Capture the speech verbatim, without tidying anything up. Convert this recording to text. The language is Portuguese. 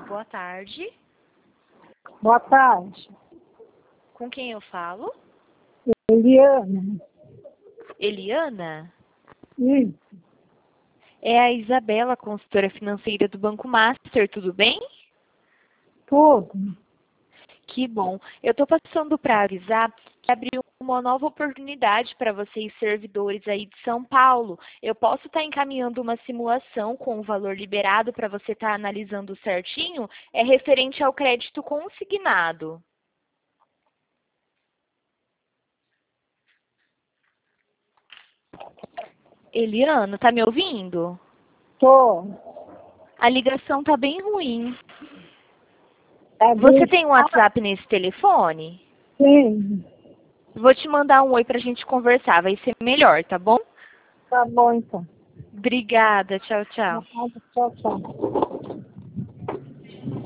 Boa tarde. Boa tarde. Com quem eu falo? Eliana. Eliana? Isso. É a Isabela, consultora financeira do Banco Master, tudo bem? Tudo. Que bom. Eu estou passando para avisar que abriu uma nova oportunidade para vocês, servidores aí de São Paulo. Eu posso estar encaminhando uma simulação com o valor liberado para você estar analisando certinho? É referente ao crédito consignado. Eliana, tá me ouvindo? Tô. A ligação tá bem ruim. Tá Você bem? tem um WhatsApp nesse telefone? Sim. Vou te mandar um oi pra gente conversar, vai ser melhor, tá bom? Tá bom, então. Obrigada, tchau, tchau. Tchau, tchau.